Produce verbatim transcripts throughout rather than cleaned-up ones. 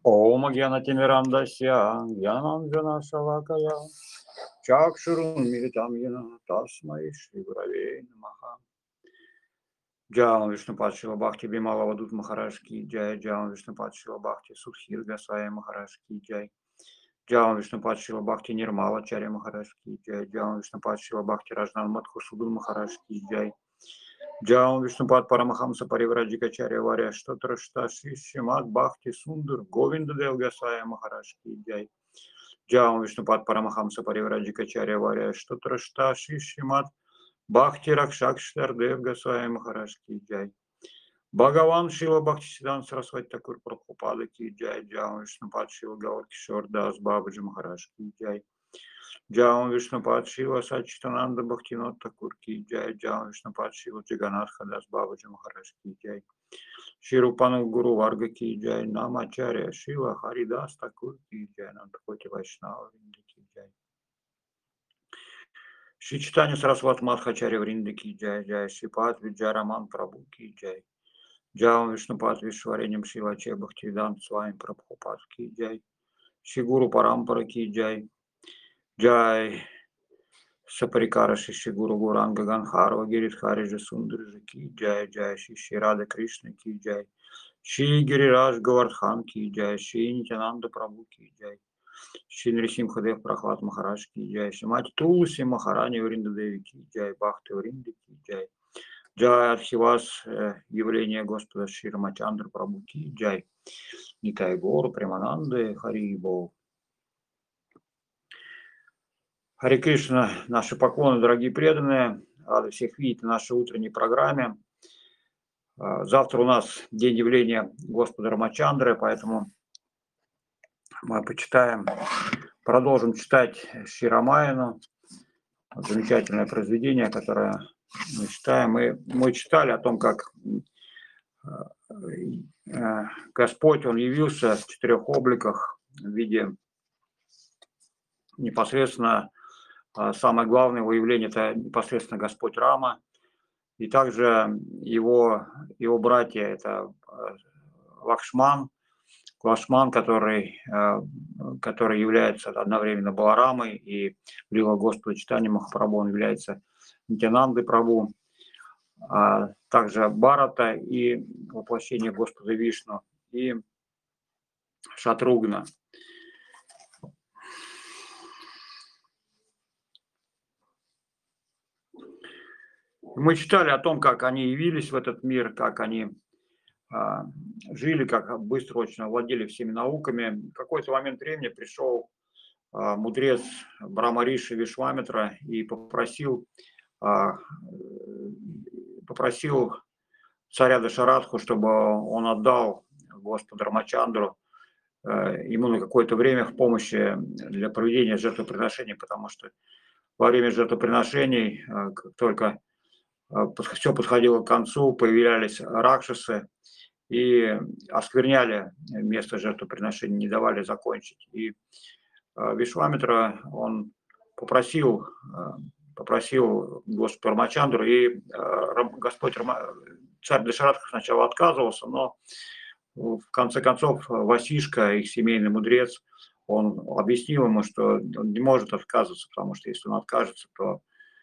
Ом Гьянатимирандасья, Гьянанджана Шалакая, Чакшурун Милитам Яна, Тасмай Шри Гуравей Намаха. Джаун Вишнупад Шила Бхакти Бимала Вадут Махараш Ки Джай, Джаун Вишнупад Шила Бхакти Судхир Гасая Махараш Ки Джай, Джаун Вишнупад Шила Бхакти Нирмала Чаря Махараш Ки Джай, Джаун Вишнупад Шила Бхакти Раджнан Мадхусудун Махараш Ки Джай, Джаун Вишнупад Парамахамса Паривраджика Чаря Варя Штотрашта Шишимат Бхакти Сундар Говинда Дев Гасая Махараш Ки Джай, Джаун Вишнупад Парамахамса Паривраджика Чаря Варя Штотрашта Шишимат Бхакти Ракшак Штардев Гасая Махараш Ки Джай, Бхагаван Шила Бхактисидан Сарасвати Такур Прабхупада Ки Джай, Джаун Вишнупад Шила Гаур Кишор Дас Бабаджи Махараш Ки Джай, Джаун Вишнупад Шила Сачитананда Бхактинот Такур Ки Джай, Джаун Вишнупад Шила Джаганатха Дас Бабаджи Махараш Ки Джай, Ширупану Гуру Варга Ки Джай, Намачаря Шила Харидас Такур Ки Джай, Нандакоти Вайшнава Винда Ки Джай, Шри Читанья Сарасват Мадхачаря Вринда Ки Джай, Джай Шрипад Виджараман Прабhu Ки Джай, Джаун Вишнупад Вишвареням Шилаче Бхактивиданта Свами Прабхупад Ки Джай, Шри Гуру Парампара Ки Джай, Джай Сапарикара Шри Гуру Гуранга Ганхарва Гиридхариджа Сундариджа Ки Джай, Джай Шри Рада Кришна Ки Джай, Шри Гирираж Гавардхан Ки Джай, Шри Нитянанда Прабhu Ки Джай, Шри Нрисимхадев Прахлад Махараш Ки Джай, Шримати Тулси Махарани Вринда Деви Ки Джай, Бхакти Вринда Ки Джай, Джай Архивас явление Господа Шри Рамачандра Прабhu Ки Джай, Нитай Гору Премананды Хари Бол. Хари Кришна, наши поклоны, дорогие преданные, рады всех видеть на нашей утренней программе. Завтра у нас день явления Господа Рамачандры, поэтому мы почитаем, продолжим читать Шри Рамаяну, замечательное произведение, которое мы читаем. Мы, мы читали о том, как Господь, Он явился в четырех обликах в виде непосредственно, самое главное его явление – это непосредственно Господь Рама, и также его, его братья – это Лакшман, Лакшман, который, который является одновременно Баларамой, и в Лила Господа Чайтанья Махапрабху он является Нитянандой Прабху, а также Бхарата и воплощение Господа Вишну, и Шатругна. Мы читали о том, как они явились в этот мир, как они а, жили, как быстро очень овладели всеми науками. В какой-то момент времени пришел а, мудрец Брахмариши Вишвамитра и попросил, а, попросил царя Дашаратху, чтобы он отдал Господу Рамачандру а, ему на какое-то время в помощи для проведения жертвоприношений, потому что во время жертвоприношений, а, как только все подходило к концу, появлялись ракшасы и оскверняли место жертвоприношения, не давали закончить. И Вишвамитра, он попросил, попросил Господа Рамачандру, и Господь царь Дашаратха сначала отказывался, но в конце концов Васишка, их семейный мудрец, он объяснил ему, что он не может отказываться, потому что если он откажется, то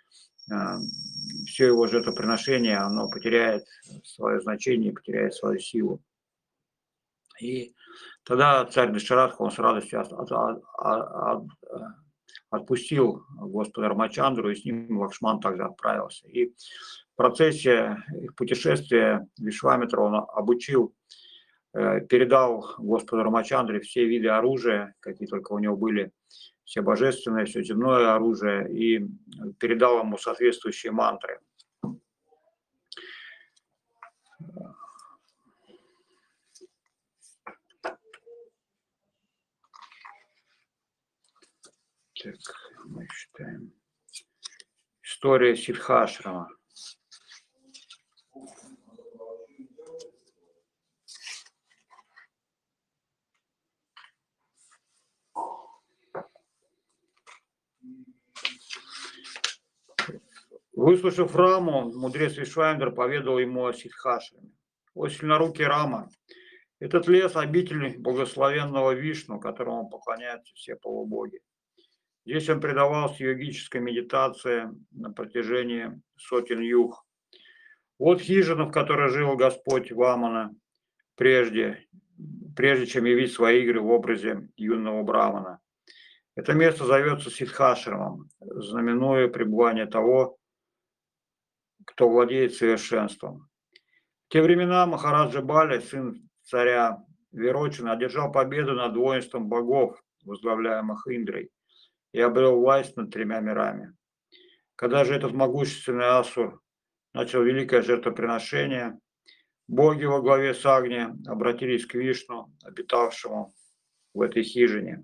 все его жертвоприношение, оно потеряет свое значение, потеряет свою силу. И тогда царь Дашаратха, он с радостью от, от, от, от, отпустил Господа Рамачандру, и с ним Лакшман также отправился. И в процессе их путешествия Вишвамитра он обучил, передал Господу Рамачандре все виды оружия, какие только у него были, все божественное, все земное оружие, и передал ему соответствующие мантры. Так, мы читаем. История Сиддхашрама. Выслушав Раму, мудрец Вишвамитра поведал ему о Сиддхашраме. О сильнорукий Рама, Этот лес – обитель благословенного Вишну, которому поклоняются все полубоги. Здесь он предавался йогической медитации на протяжении сотен юг. Вот хижина, в которой жил Господь Вамана, прежде, прежде чем явить свои игры в образе юного брамана. Это место зовется Сиддхашрамом, знаменуя пребывание того, кто владеет совершенством. В те времена Махараджа Бали, сын царя Вирочина, одержал победу над воинством богов, возглавляемых Индрой, и обрел власть над тремя мирами. Когда же этот могущественный асур начал великое жертвоприношение, боги во главе с Агни обратились к Вишну, обитавшему в этой хижине.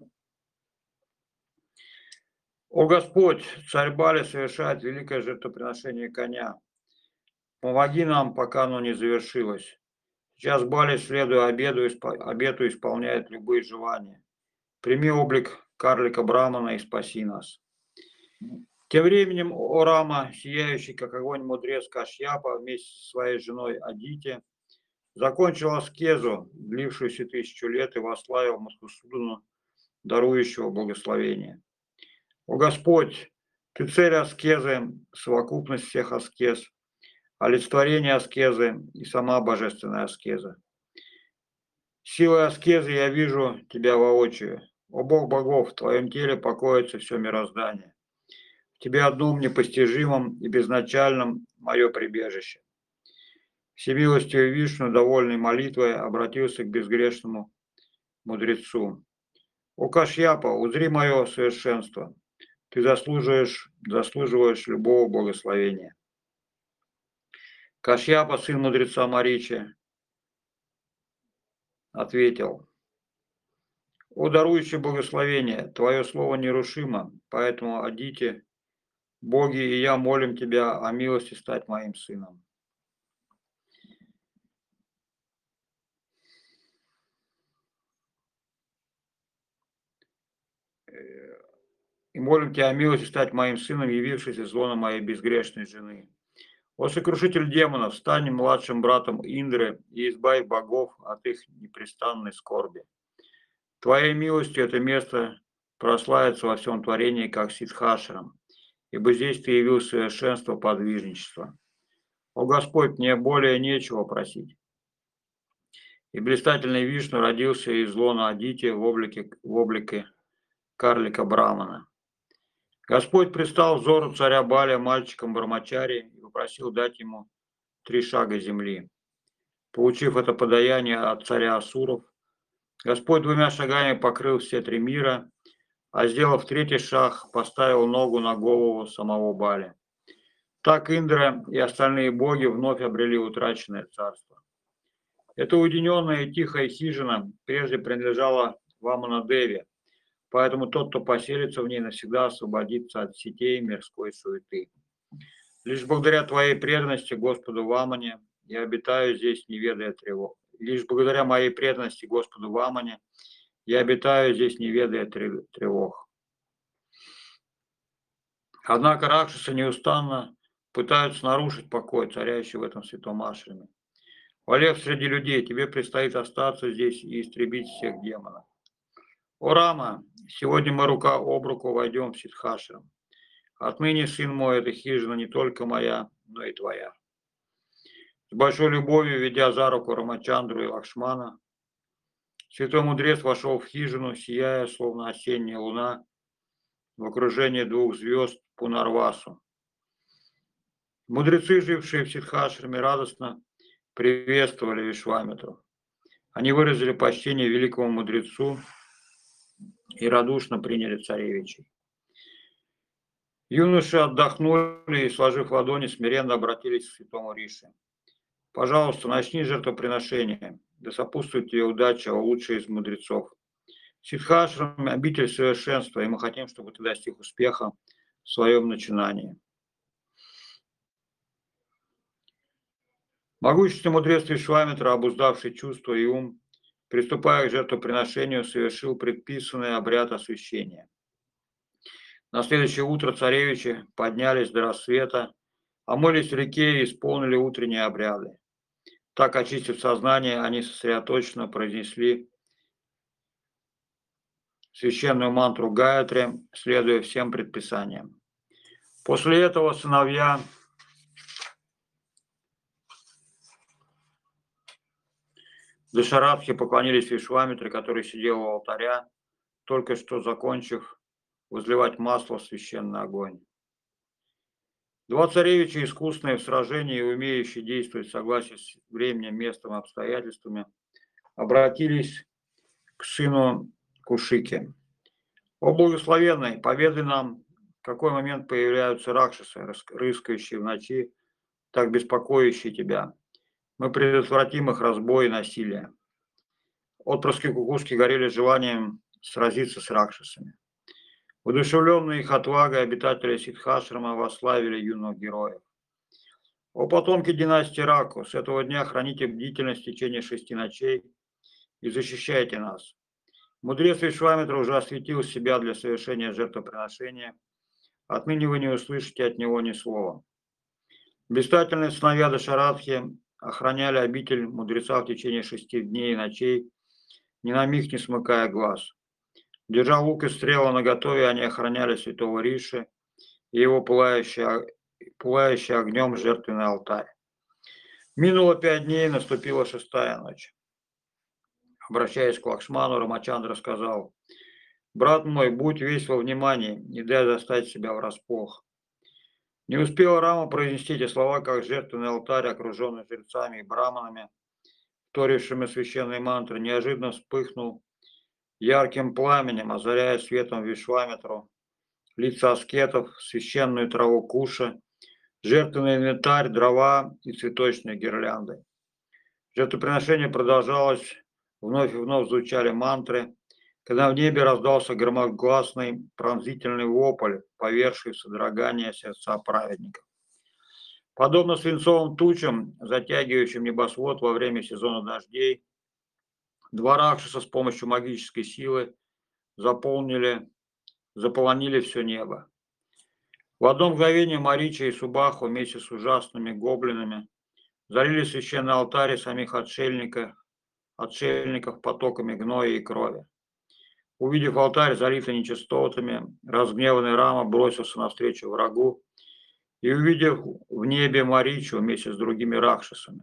«О Господь, царь Бали совершает великое жертвоприношение коня. Помоги нам, пока оно не завершилось. Сейчас Бали, следуя обету, обету, исполняет любые желания. Прими облик карлика Брамана и спаси нас». Тем временем о Рама, сияющий как огонь мудрец Кашьяпа, вместе со своей женой Адити, закончил аскезу, длившуюся тысячу лет, и восславил Мадхусудана, дарующего благословение. «О Господь, Ты цель аскезы, совокупность всех аскез, олицетворение аскезы и сама божественная аскеза. Силой аскезы я вижу Тебя воочию. О Бог богов, в Твоем теле покоится все мироздание. В Тебе одном непостижимом и безначальном мое прибежище». Всемилостивый Вишну, довольный молитвой, обратился к безгрешному мудрецу. «О Кашьяпа, узри мое совершенство. Ты заслуживаешь, заслуживаешь любого благословения». Кашьяпа, сын мудреца Маричи, ответил: «О дарующий благословение, Твое слово нерушимо, поэтому, Адити, боги и я молим Тебя о милости стать моим сыном». «И молим Тебя о милости стать моим сыном, явившись из лона моей безгрешной жены. О сокрушитель демонов, стань младшим братом Индры и избавь богов от их непрестанной скорби. Твоей милостью это место прославится во всем творении, как Сиддхашрам, ибо здесь Ты явил совершенство подвижничества. О Господь, мне более нечего просить». И блистательный Вишну родился из лона Адити в облике, в облике карлика Брамана. Господь предстал взору царя Баля мальчиком Брамачари и попросил дать ему три шага земли. Получив это подаяние от царя Асуров, Господь двумя шагами покрыл все три мира, а сделав третий шаг, поставил ногу на голову самого Бали. Так Индра и остальные боги вновь обрели утраченное царство. Эта уединенная и тихая хижина прежде принадлежала Вамана-деве, поэтому тот, кто поселится в ней, навсегда освободится от сетей мирской суеты. Лишь благодаря твоей преданности Господу Вамане я обитаю здесь, не ведая тревог. Лишь благодаря моей преданности Господу Вамане я обитаю здесь, не ведая тревог. Однако ракшасы неустанно пытаются нарушить покой, царящий в этом святом ашраме. Олег среди людей, тебе предстоит остаться здесь и истребить всех демонов. О Рама, сегодня мы рука об руку войдем в Сиддхашрам. Отныне, сын мой, эта хижина не только моя, но и твоя. С большой любовью, ведя за руку Рамачандру и Лакшмана, святой мудрец вошел в хижину, сияя, словно осенняя луна, в окружении двух звезд Пунарвасу. Мудрецы, жившие в Сиддхашраме, радостно приветствовали Вишвамитру. Они выразили почтение великому мудрецу и радушно приняли царевичей. Юноши отдохнули и, сложив ладони, смиренно обратились к святому Риши. Пожалуйста, начни жертвоприношение, да сопутствует тебе удача, о лучший из мудрецов. Сиддхашрам – обитель совершенства, и мы хотим, чтобы ты достиг успеха в своем начинании. Могущественный мудрец Вишвамитра, обуздавший чувства и ум, приступая к жертвоприношению, совершил предписанный обряд освящения. На следующее утро царевичи поднялись до рассвета, омылись в реке и исполнили утренние обряды. Так, очистив сознание, они сосредоточенно произнесли священную мантру Гаятри, следуя всем предписаниям. После этого сыновья Дашарадхи поклонились Вишвамитре, который сидел у алтаря, только что закончив возливать масло в священный огонь. Два царевича, искусные в сражении и умеющие действовать в согласии с временем, местом и обстоятельствами, обратились к сыну Кушики. «О благословенный, поведай нам, в какой момент появляются ракшасы, рыскающие в ночи, так беспокоящие тебя. Мы предотвратим их разбой и насилие». Отпрыски кукушки горели желанием сразиться с ракшасами. Воодушевленные их отвагой, обитатели Сиддхашрама восславили юных героев. «О потомки династии Раку, с этого дня храните бдительность в течение шести ночей и защищайте нас. Мудрец Вишвамитра уже осветил себя для совершения жертвоприношения. Отныне вы не услышите от него ни слова». Блистательные сыновья Дашарадхи охраняли обитель мудреца в течение шести дней и ночей, ни на миг не смыкая глаз. Держа лук и стрелы наготове, они охраняли святого Риши и его пылающий, пылающий огнем жертвенный алтарь. Минуло пять дней, наступила шестая ночь. Обращаясь к Лакшману, Рамачандра сказал: «Брат мой, будь весь во внимании, не дай застать себя врасплох». Не успел Рама произнести эти слова, как жертвенный алтарь, окруженный жрецами и браманами, вторившими священные мантры, неожиданно вспыхнул ярким пламенем, озаряя светом Вишвамитру, лица аскетов, священную траву куша, жертвенный инвентарь, дрова и цветочные гирлянды. Жертвоприношение продолжалось, вновь и вновь звучали мантры, когда в небе раздался громогласный пронзительный вопль, повергший в содрогание сердца праведников. Подобно свинцовым тучам, затягивающим небосвод во время сезона дождей, два ракшаса с помощью магической силы заполнили, заполонили все небо. В одно мгновение Марича и Субаху вместе с ужасными гоблинами залили священный алтарь и самих отшельников, отшельников потоками гноя и крови. Увидев алтарь, залитый нечистотами, разгневанный Рама бросился навстречу врагу и, увидев в небе Маричу вместе с другими ракшасами.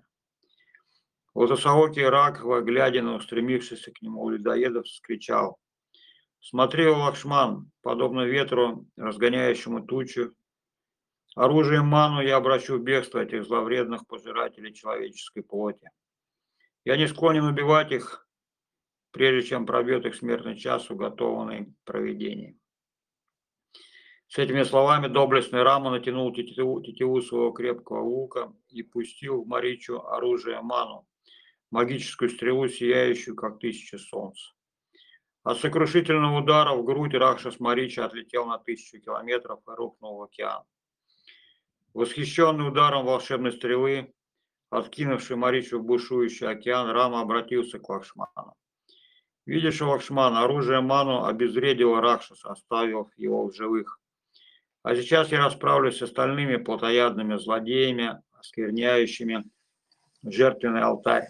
Лотосоокий Ракхва, глядя на устремившихся к нему людоедов, вскричал: «Смотри, о Лакшман, подобно ветру, разгоняющему тучу, оружием ману я обращу в бегство этих зловредных пожирателей человеческой плоти. Я не склонен убивать их, прежде чем пробьет их смертный час, уготованный провидением». С этими словами доблестный Рама натянул тетиву, тетиву своего крепкого лука и пустил в Маричу оружие ману, магическую стрелу, сияющую, как тысяча солнц. От сокрушительного удара в грудь Ракшас Марича отлетел на тысячу километров и рухнул в океан. Восхищенный ударом волшебной стрелы, откинувший Маричу в бушующий океан, Рама обратился к Лакшману. «Видишь, Лакшман, оружие ману обезвредило Ракшаса, оставив его в живых. А сейчас я расправлюсь с остальными плотоядными злодеями, оскверняющими жертвенный алтарь».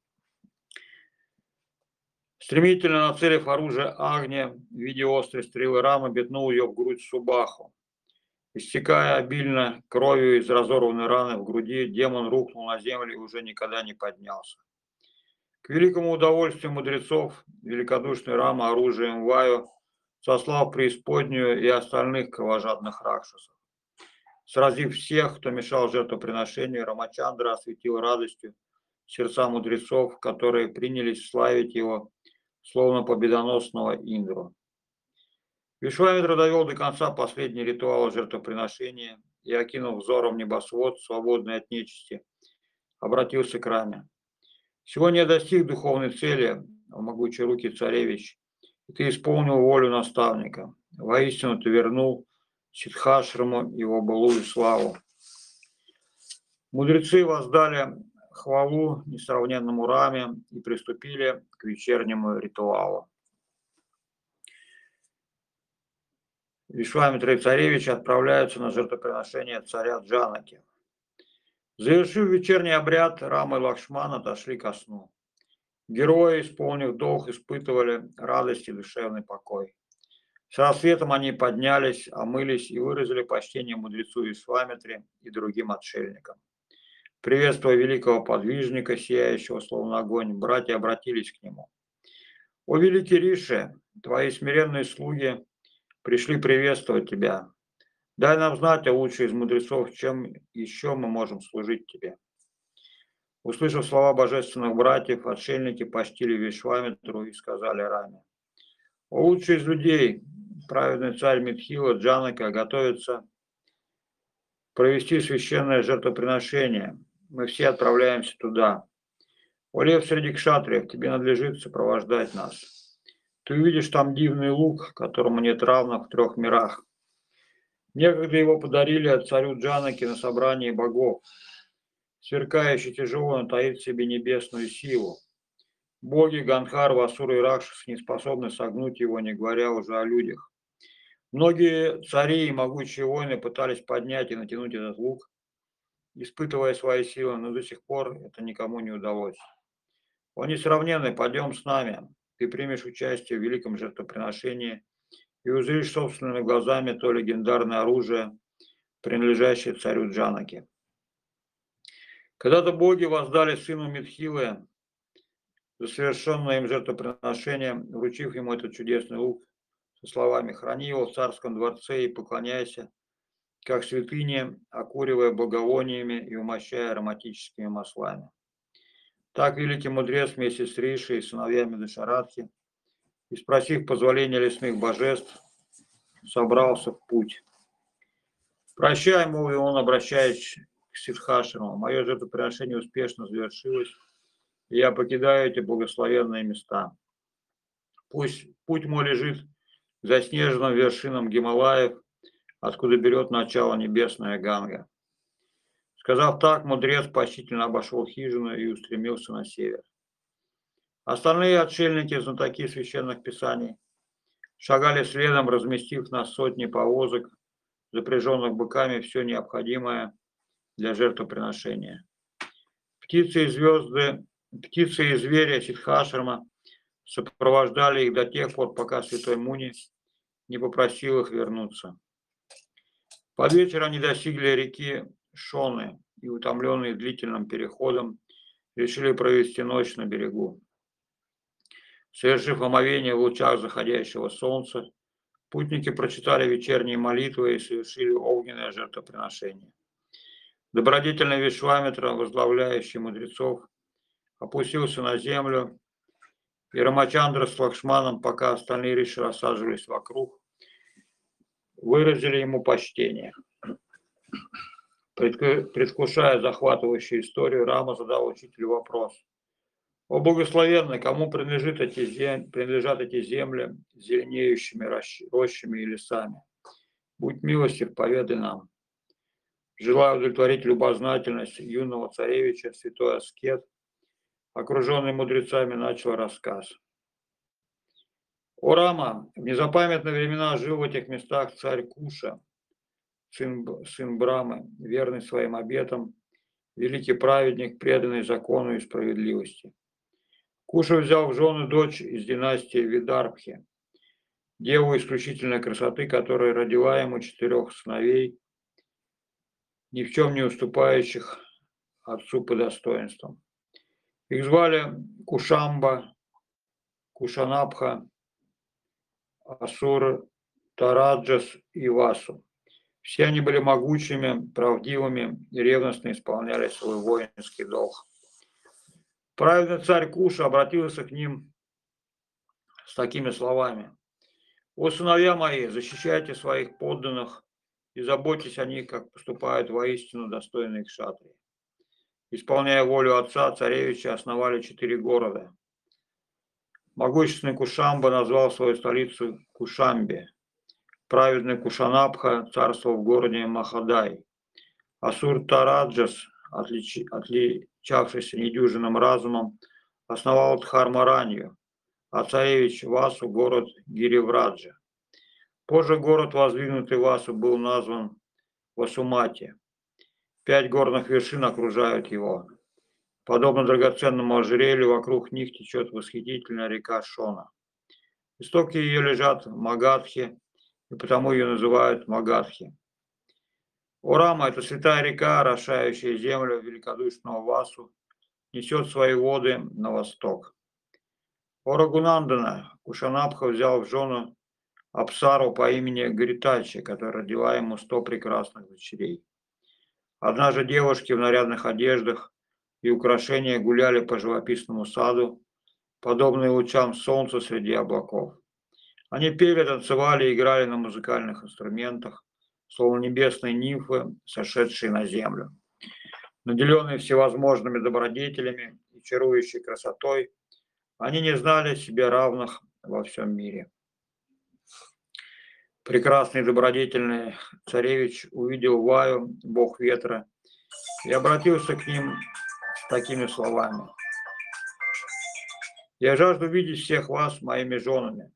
Стремительно нацелив оружие Агни в виде острой стрелы, Рама метнул ее в грудь Субаху. Истекая обильно кровью из разорванной раны в груди, демон рухнул на землю и уже никогда не поднялся. К великому удовольствию мудрецов, великодушный Рама оружием Ваю сослал в преисподнюю и остальных кровожадных ракшасов. Сразив всех, кто мешал жертвоприношению, Рамачандра осветил радостью сердца мудрецов, которые принялись славить его, словно победоносного Индру. Вишвамитра довел до конца последний ритуал жертвоприношения и, окинув взором небосвод, свободный от нечисти, обратился к Раме. «Сегодня я достиг духовной цели, о могучей руки царевич, и ты исполнил волю наставника. Воистину ты вернул Сиддхашраму его былую славу». Мудрецы воздали хвалу несравненному Раме и приступили к вечернему ритуалу. Вишвамитра и царевич отправляются на жертвоприношение царя Джанаки. Завершив вечерний обряд, Рама и Лакшман отошли ко сну. Герои, исполнив долг, испытывали радость и душевный покой. С рассветом они поднялись, омылись и выразили почтение мудрецу Вишвамитре и другим отшельникам. Приветствуя великого подвижника, сияющего словно огонь, братья обратились к нему. «О великий Риши, твои смиренные слуги пришли приветствовать тебя. Дай нам знать, о лучший из мудрецов, чем еще мы можем служить тебе». Услышав слова божественных братьев, отшельники почтили Вишвамитру и сказали Раме: «О лучший из людей, праведный царь Митхила Джанака готовится провести священное жертвоприношение. Мы все отправляемся туда. О лев среди кшатриев, тебе надлежит сопровождать нас. Ты увидишь там дивный лук, которому нет равных в трех мирах. Некогда его подарили царю Джанаке на собрании богов. Сверкающий тяжело, он таит в себе небесную силу. Боги Ганхар, Васура и Ракшас не способны согнуть его, не говоря уже о людях. Многие цари и могучие воины пытались поднять и натянуть этот лук, испытывая свои силы, но до сих пор это никому не удалось. О несравненный, пойдем с нами. Ты примешь участие в великом жертвоприношении и узришь собственными глазами то легендарное оружие, принадлежащее царю Джанаке. Когда-то боги воздали сыну Митхилы за совершенное им жертвоприношение, вручив ему этот чудесный лук со словами: «Храни его в царском дворце и поклоняйся, как святыне, окуривая благовониями и умощая ароматическими маслами». Так великий мудрец вместе с Ришей и сыновьями Дашарадхи, и спросив позволения лесных божеств, собрался в путь. «Прощай», — молвил он, обращаясь к Сиддхашему, — «мое жертвоприношение успешно завершилось, и я покидаю эти благословенные места. Пусть путь мой лежит к заснеженным вершинам Гималаев, откуда берет начало небесная Ганга». Сказав так, мудрец почтительно обошел хижину и устремился на север. Остальные отшельники, знатоки священных писаний, шагали следом, разместив на сотни повозок, запряженных быками, все необходимое для жертвоприношения. Птицы и звезды, птицы и звери Сиддхашрама сопровождали их до тех пор, пока святой Муни не попросил их вернуться. Под вечер они достигли реки Шоны и, утомленные длительным переходом, решили провести ночь на берегу. Совершив омовение в лучах заходящего солнца, путники прочитали вечерние молитвы и совершили огненное жертвоприношение. Добродетельный Вишвамитра, возглавляющий мудрецов, опустился на землю, и Рамачандра с Лакшманом, пока остальные риши рассаживались вокруг, выразили ему почтение. Предвкушая захватывающую историю, Рама задал учителю вопрос: «О благословенный, кому принадлежит эти зем... принадлежат эти земли с зеленеющими рощами и лесами? Будь милостив, поведай нам». Желая удовлетворить любознательность юного царевича, святой аскет, окруженный мудрецами, начал рассказ. «О Рама, в незапамятные времена жил в этих местах царь Куша, сын, сын Брамы, верный своим обетам, великий праведник, преданный закону и справедливости. Куша взял в жены дочь из династии Видарбхи, деву исключительной красоты, которая родила ему четырех сыновей, ни в чем не уступающих отцу по достоинствам. Их звали Кушамба, Кушанабха, Асур, Тараджас и Васу. Все они были могучими, правдивыми и ревностно исполняли свой воинский долг. Праведный царь Куша обратился к ним с такими словами: «О сыновья мои, защищайте своих подданных и заботьтесь о них, как поступают воистину достойные кшатрии». Исполняя волю отца, царевичи основали четыре города. Могущественный Кушамба назвал свою столицу Кушамбе. Праведный Кушанабха царствовал в городе Махадай. Асур Тараджас, отлич... отличавшийся недюжинным разумом, основал Дхармаранью, а царевич Васу город Гиривраджа. Позже город, воздвигнутый Васу, был назван Васумати. Пять горных вершин окружают его. Подобно драгоценному ожерелью, вокруг них течет восхитительная река Шона. Истоки ее лежат в Магадхе, и потому ее называют Магадхи. Орама – это святая река, орошающая землю великодушного Васу, несет свои воды на восток. У Рагунандана Кушанабха взял в жену Апсару по имени Гритачи, которая родила ему сто прекрасных дочерей. Однажды девушки в нарядных одеждах и украшениях гуляли по живописному саду, подобные лучам солнца среди облаков. Они пели, танцевали и играли на музыкальных инструментах, словно небесные нимфы, сошедшие на землю. Наделенные всевозможными добродетелями и чарующей красотой, они не знали себе равных во всем мире. Прекрасный и добродетельный царевич увидел Ваю, бог ветра, и обратился к ним с такими словами: «Я жажду видеть всех вас моими женами».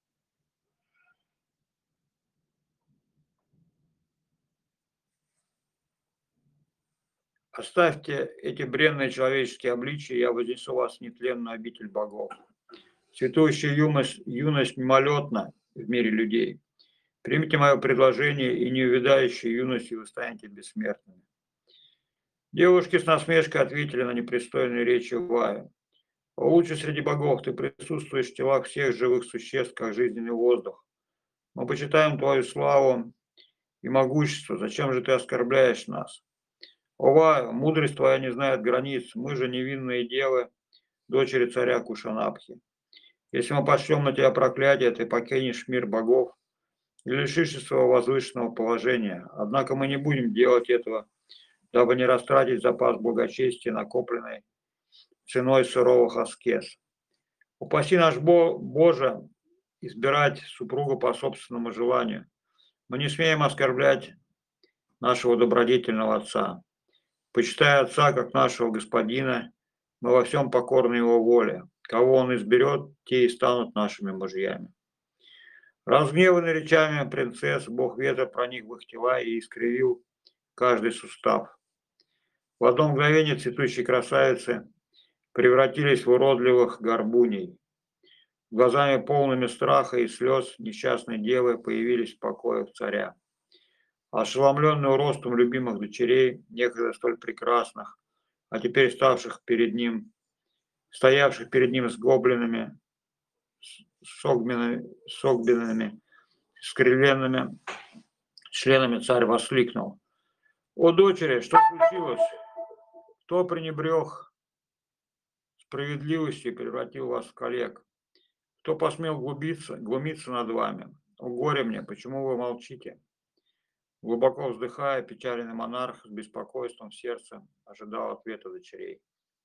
Оставьте эти бренные человеческие обличия, я вознесу вас в нетленную обитель богов. Цветущая юность, юность мимолетна в мире людей. Примите мое предложение, и неувядающей юностью вы станете бессмертными. Девушки с насмешкой ответили на непристойные речи Ваю. О, лучше среди богов, ты присутствуешь в телах всех живых существ, как жизненный воздух. Мы почитаем твою славу и могущество. Зачем же ты оскорбляешь нас? О, Ваю, мудрость твоя не знает границ. Мы же невинные девы, дочери царя Кушанабхи. Если мы пошлем на тебя проклятие, ты покинешь мир богов и лишишься своего возвышенного положения. Однако мы не будем делать этого, дабы не растратить запас благочестия, накопленный ценой суровых аскез. Упаси наш Боже избирать супругу по собственному желанию. Мы не смеем оскорблять нашего добродетельного отца. Почитая отца как нашего господина, мы во всем покорны его воле. Кого он изберет, те и станут нашими мужьями. Разгневанный речами принцесс, бог ветра проник в их тела и искривил каждый сустав. В одно мгновение цветущие красавицы превратились в уродливых горбуней. Глазами полными страха и слез несчастной девы появились в покоях царя. Ошеломленный ростом любимых дочерей, некогда столь прекрасных, а теперь ставших перед ним, стоявших перед ним с гоблинами, согбинами, согбинами, скривленными членами, царь воскликнул: «О, дочери, что случилось? Кто пренебрег справедливостью и превратил вас в коллег? Кто посмел глубиться, глумиться над вами? О, горе мне, почему вы молчите?» Глубоко вздыхая, печальный монарх с беспокойством в сердце ожидал ответа дочерей.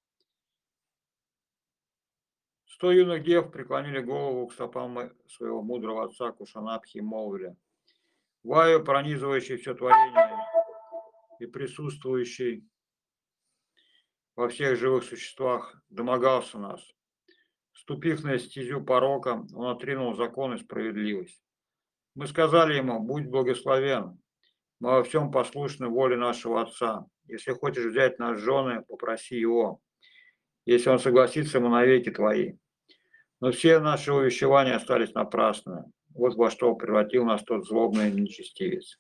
Сто юных дев преклонили голову к стопам своего мудрого отца Кушанабхи и молвили: «Ваю, пронизывающий все творение и присутствующий во всех живых существах, домогался нас. Ступив на стезю порока, он отринул закон и справедливость. Мы сказали ему: будь благословен, мы во всем послушны воле нашего отца. Если хочешь взять нас в жены, попроси его. Если он согласится, мы навеки твои. Но все наши увещевания остались напрасными. Вот во что превратил нас тот злобный нечестивец».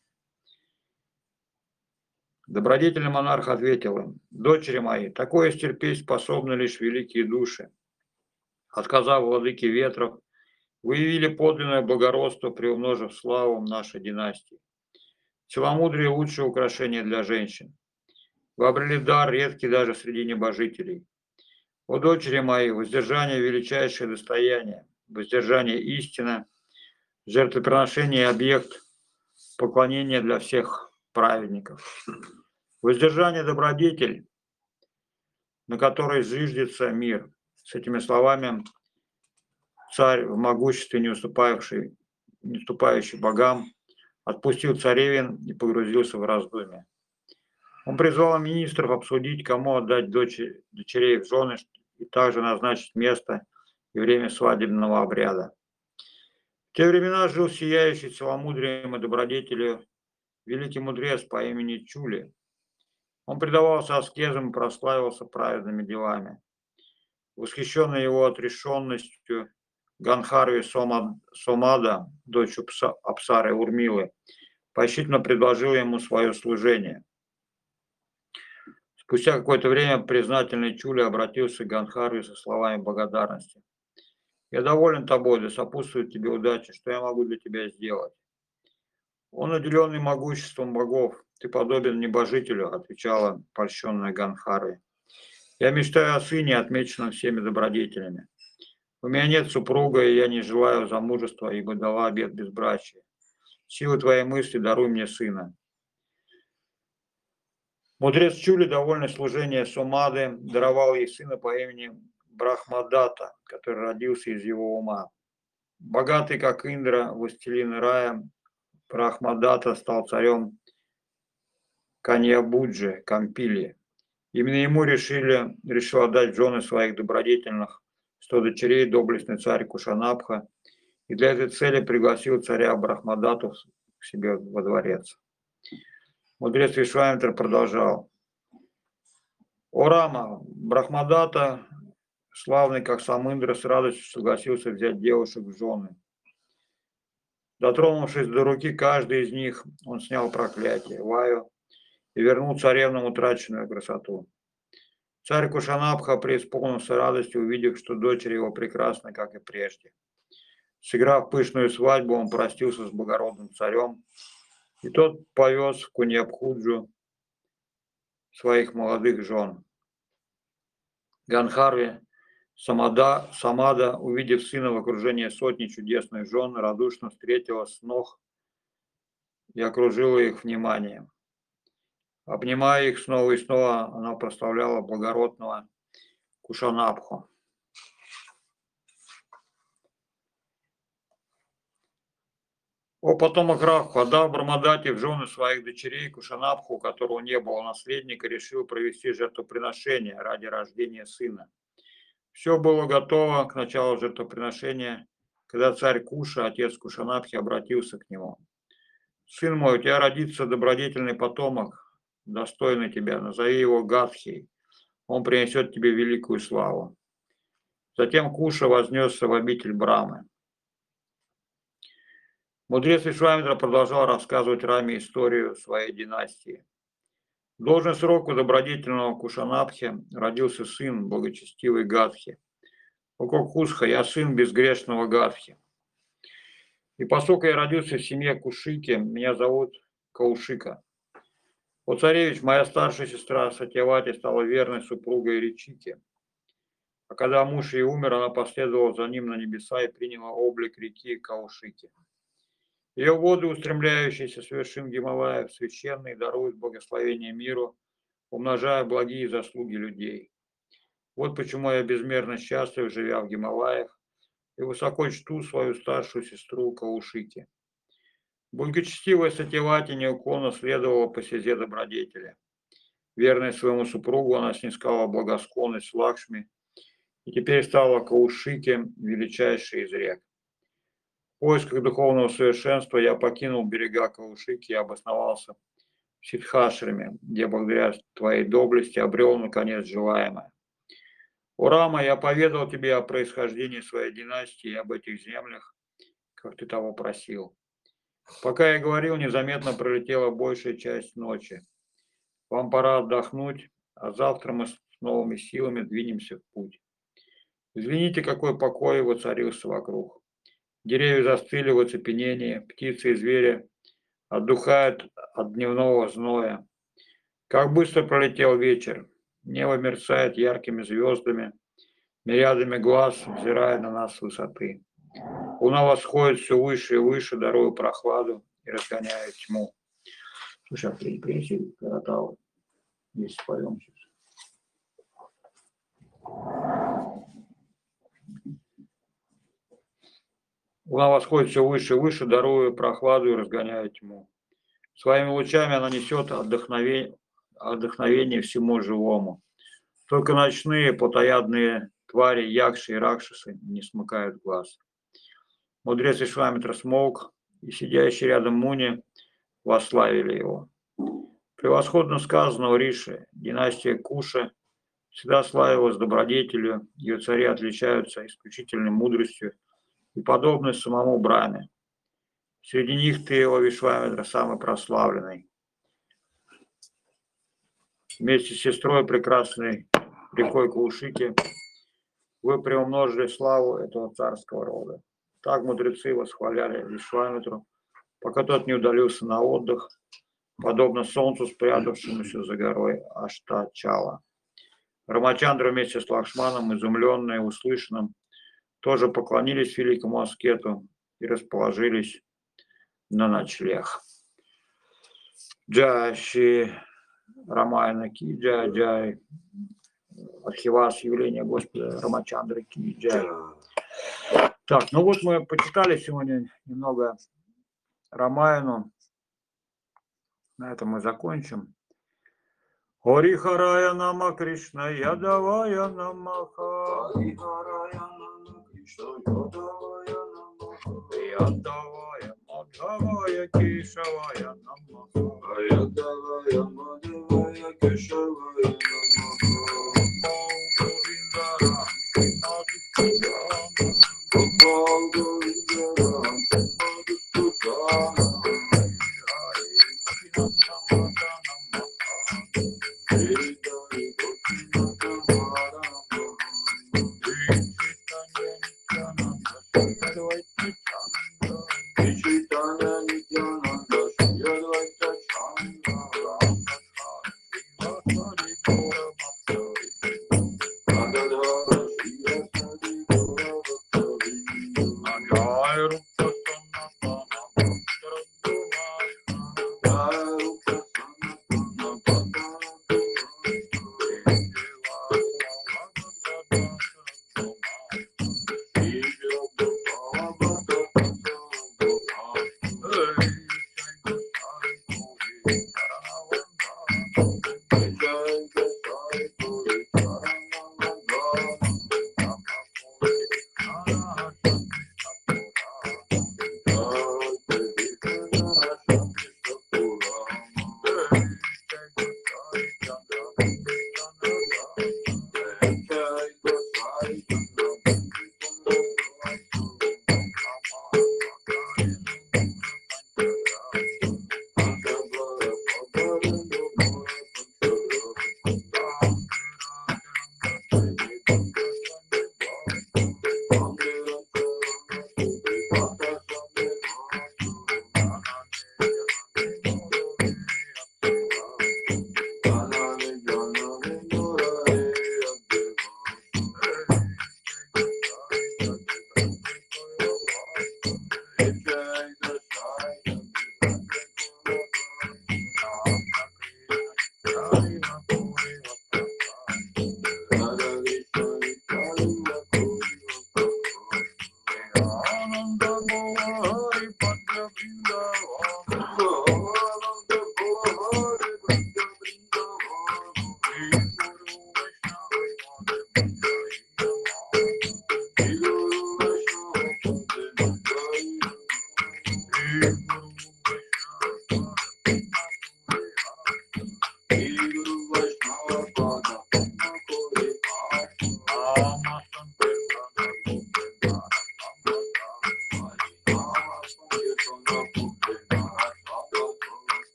Добродетельный монарх ответил им: «Дочери мои, такое стерпеть способны лишь великие души. Отказав владыке ветров, вы явили подлинное благородство, приумножив славу нашей династии. Целомудрие – лучшее украшение для женщин. Вы обрели дар, редкий даже среди небожителей. О, дочери мои, воздержание – величайшее достояние, воздержание – истина, жертвоприношение – объект поклонения для всех праведников. Воздержание – добродетель, на которой зиждется мир». С этими словами царь, в могуществе не уступающий, не уступающий богам, отпустил царевин и погрузился в раздумья. Он призвал министров обсудить, кому отдать дочери, дочерей в жены, и также назначить место и время свадебного обряда. В те времена жил сияющий целомудрием и добродетелью великий мудрец по имени Чули. Он предавался аскезам и прославился праведными делами. Восхищенный его отрешенностью, Ганхарви Сома, Сомада, дочь Апса, Апсары Урмилы, почтительно предложил ему свое служение. Спустя какое-то время признательный Чули обратился к Ганхарви со словами благодарности. «Я доволен тобой, да сопутствует тебе удача, что я могу для тебя сделать?» «Он наделенный могуществом богов, ты подобен небожителю», отвечала польщенная Ганхарви. «Я мечтаю о сыне, отмеченном всеми добродетелями. У меня нет супруга, и я не желаю замужества, ибо дала обет безбрачия. Силы твоей мысли даруй мне сына». Мудрец Чули, довольный служением Сомады, даровал ей сына по имени Брахмадата, который родился из его ума. Богатый, как Индра, властелин рая, Брахмадата стал царем Каньябуджи, Кампили. Именно ему решили, решил отдать в жены своих добродетельных сто дочерей доблестный царь Кушанабха, и для этой цели пригласил царя Брахмадату к себе во дворец. Мудрец Вишвамитра продолжал. «О Рама, Брахмадата, славный как сам Индра, с радостью согласился взять девушек в жены. Дотронувшись до руки каждой из них, он снял проклятие, Ваю, и вернул царевнам утраченную красоту. Царь Кушанабха преисполнился радостью, увидев, что дочери его прекрасны, как и прежде. Сыграв пышную свадьбу, он простился с благородным царем, и тот повез в Куньябхуджу своих молодых жен. Ганхарви Самада, Самада, увидев сына в окружении сотни чудесных жен, радушно встретила с ног и окружила их вниманием. Обнимая их снова и снова, она прославляла благородного Кушанабху. О потомок Раху, отдав Брамадате в жены своих дочерей, Кушанабху, у которого не было наследника, решил провести жертвоприношение ради рождения сына. Все было готово к началу жертвоприношения, когда царь Куша, отец Кушанабхи, обратился к нему. «Сын мой, у тебя родится добродетельный потомок, достойный тебя, назови его Гадхей, он принесет тебе великую славу». Затем Куша вознесся в обитель Брамы. Мудрец Вишвамитра продолжал рассказывать Раме историю своей династии. В должный срок у добродетельного Кушанабхи родился сын, благочестивый Гадхи. «О Кукусха, я сын безгрешного Гадхи. И поскольку я родился в семье Кушики, меня зовут Каушика. О царевич, моя старшая сестра Сатьявати стала верной супругой Ричики. А когда муж ее умер, она последовала за ним на небеса и приняла облик реки Каушики. Ее воды, устремляющиеся с вершин Гималаев, священные, даруют благословение миру, умножая благие заслуги людей. Вот почему я безмерно счастлив, живя в Гималаях, и высоко чту свою старшую сестру Каушики. Благочестивая Сатьявати неуклонно следовала по стезе добродетели. Верной своему супругу, она снискала благосклонность Лакшми и теперь стала Каушики, величайшей из рек. В поисках духовного совершенства я покинул берега Каушики и обосновался в Сиддхашраме, где благодаря твоей доблести обрел, наконец, желаемое. О Рама, я поведал тебе о происхождении своей династии и об этих землях, как ты того просил. Пока я говорил, незаметно пролетела большая часть ночи. Вам пора отдохнуть, а завтра мы с новыми силами двинемся в путь. Извините, какой покой воцарился вокруг. Деревья застыли в оцепенении, птицы и звери отдыхают от дневного зноя. Как быстро пролетел вечер. Небо мерцает яркими звездами, мириадами глаз, взирая на нас с высоты. Луна восходит все выше и выше, даруя прохладу и разгоняя тьму. Слушай, а ты принеси Каратау, если поем сейчас. Луна восходит все выше и выше, даруя прохладу и разгоняя тьму. Своими лучами она несет отдохновение, отдохновение всему живому. Только ночные плотоядные твари, якши и ракшасы не смыкают глаз. Мудрец Вишвамитра смолк, и сидящий рядом Муни восславили его. Превосходно сказано у Риши. Династия Куша всегда славилась добродетелью, ее цари отличаются исключительной мудростью и подобны самому Брахме. Среди них ты, о Вишвамитра, самый прославленный. Вместе с сестрой прекрасной рекой Каушики вы приумножили славу этого царского рода. Так мудрецы восхваляли Вишвамитру, пока тот не удалился на отдых, подобно солнцу, спрятавшемуся за горой Аштачала. Рамачандра вместе с Лакшманом, изумленные услышанным, тоже поклонились великому аскету и расположились на ночлег. Джай Шри Рамайна ки джай, джай Архивас явления Господа Рамачандры ки джай. Так, ну вот мы почитали сегодня немного Рамаяну. На этом мы закончим. Хари Харая Нама Кришна Ядавая Намаха. Хари Харая Нама Кришна Ядавая Намаха. Ядавая Мадхавая Кешавая Намаха. Ядавая Мадхавая Кешавая Намаха. Говиндара Синадхудана. Гопал Говиндара Синадхудана.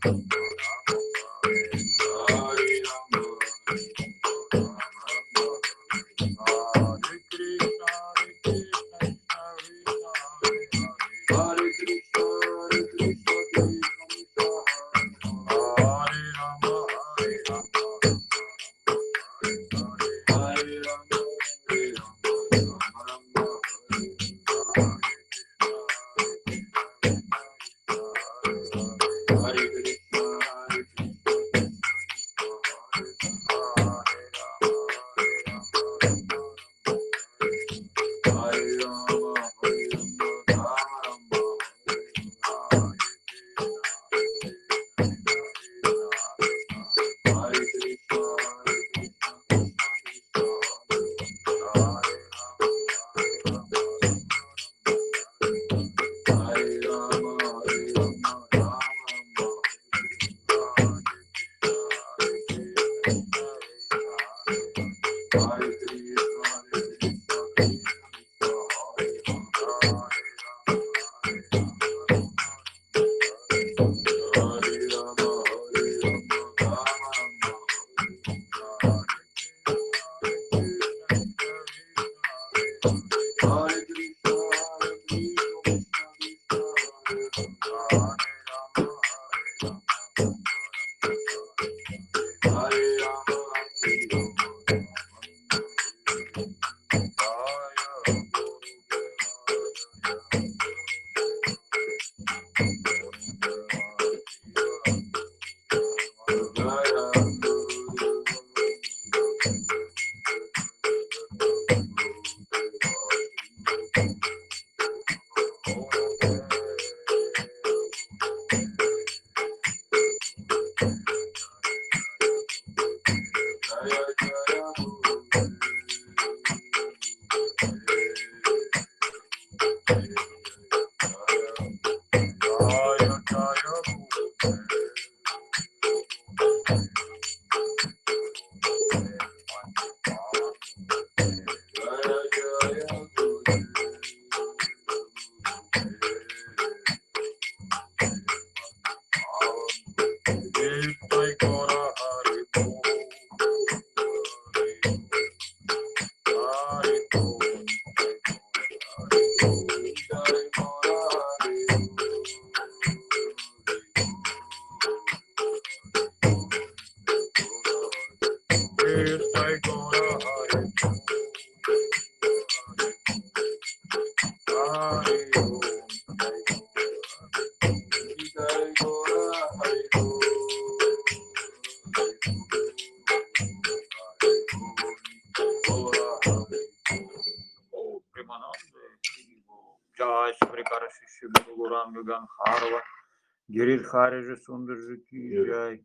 Giridhari ji Sundar ji ki jai,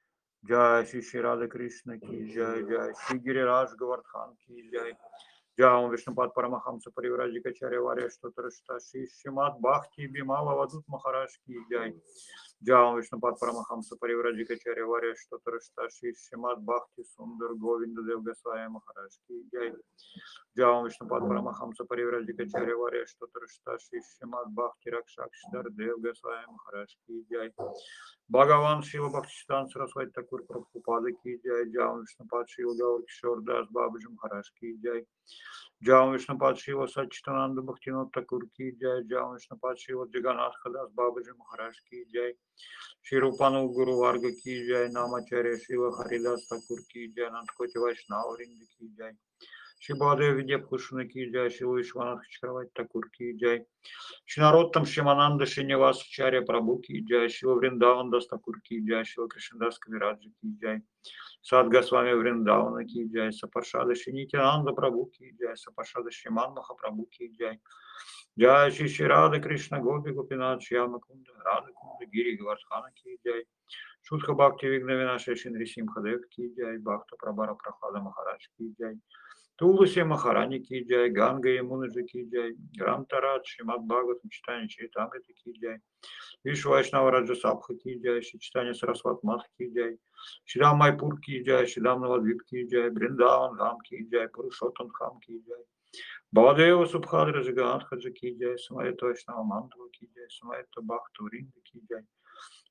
jai Shri Shri Radha Krishna ki jai, jai Shri Giriraj Govardhan ki jai, jai Om Vishnupad Paramahamsa Parivrajikacharya Varya Shtotrashta Shri Srimad Bhakti Bimala Vadut Maharaj ki jai, jai Om Vishnupad Paramahamsa Parivrajikacharya Varya Shtotrashta Shri Srimad Bhakti Sundar Govinda Dev Goswami Maharaj ki jai, jai Om Vishnupad Paramahamsa Parivrajikacharya Varya Shtotrashta Shri Srimad Bhakti Rakshakshtar Dev Goswami Maharaj ki jai, Bhagavan Shiva Bhaktistan Saraswati Thakur Prabhupada ki jai, jai Om Vishnupad Shiva Gaur Kishore Das Babaji Maharaj ki jai, jai Om Vishnupad Shiva Sachidananda Bhaktivinoda Thakur ki jai, jai Om Vishnupad Shiva Jagannath Das Babaji Maharaj ki jai, Shri Rupanu Guru Varga ki jai, Namacharya Shiva Haridas Thakur ki jai, Nantkoti Vaishnava Vrinda ki jai, Shri Baladev Vidya Bhushan ki jai, Shri Vishwanath Chakravarti Thakur ki jai, Shri Narottam Shivananda Srinivas Acharya Prabhu ki jai, Shri Vrindavan Das Thakur ki jai, Shri Krishnadas Kaviraj ki jai, Sad Goswami Vrindavana ki jai, Saparshada Shri Nityananda Prabhu ki jai, Saparshada Shriman Mahaprabhu ki jai, jai Shri Shri Radha Krishna Gopi Gopinath Shyama Kunda Radha Kunda Giri Govardhana ki jai, Shudha Bhakti Vigna Vinasha Shri Nrisimhadev ki jai, Bhakta Prabhara Prahlada Maharaj ki jai, Тулси Махарани ки джай, Ганга Ямуна ji ki jai, Ram Tarat Shrimad Bhagavatam Читание Чаритамрити ki jai, Вишну Вайшнава Раджа Сабха ki jai, Shri Читание Сарасват Мат ki jai, Shri Ram Майпур ki jai, Shri Ram Navadvip ki jai, Brindavan Dham ki jai, Purushottama Dham ki jai, Baladeva Subhadra Jagannath ji ki jai, Samaita Vaishnava Mandava ki jai, Samaita Bhakta Vrinda ki jai,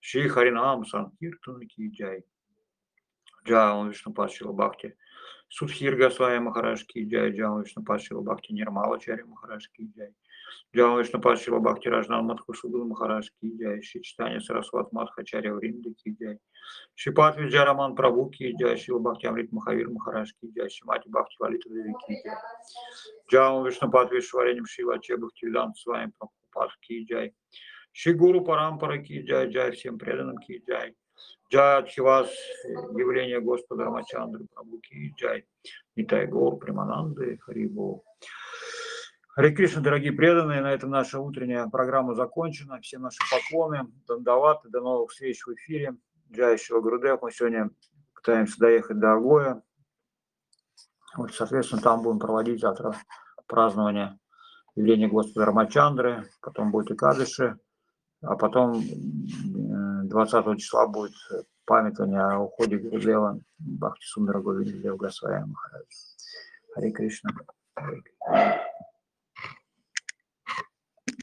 Шри Харинам Санкиртан Ки Джай. Джай Вишну Пашила Бхакти. Судхир Госвами Махараш Ки Джай. Джай Вишну Пашила Бхакти Нирмалачари Махараш Ки Джай. Джай Вишну Пашила Бхакти Раджнан Мадхусуду Махараш Ки Джай. Шри Читания Сарасват Мадхачарья Вринда Ки Джай. Шипат Виджараман Прабhu Ки Джай. Шила Бхакти Амрит Махавир Махараш Ки Джай. Шимати Бхакти Валита Деви Ки Джай. Джай Вишну Пат Вишваренем Шива Чебхти Веданта с вами Прабхупад Ки Джай. Шри Гуру Парампара Ки Джай. Джай всем преданным Ки Джай. Джай Адхивас, явление Господа Рамачандры Прабху Ки Джай. Нитай Гор, Примананды, Харибо. Харе Кришна, дорогие преданные, на этом наша утренняя программа закончена. Всем наши поклоны, дандаваты, до новых встреч в эфире. Джай Шила Гурудев, мы сегодня пытаемся доехать до Агоя. Вот, соответственно, там будем проводить завтра празднование явления Господа Рамачандры, потом будет Экадыши, а потом двадцатого числа будет памятование о уходе Гурудева Бхакти Сундара Говинда Дев Госвами Махараджа. Харе Кришна.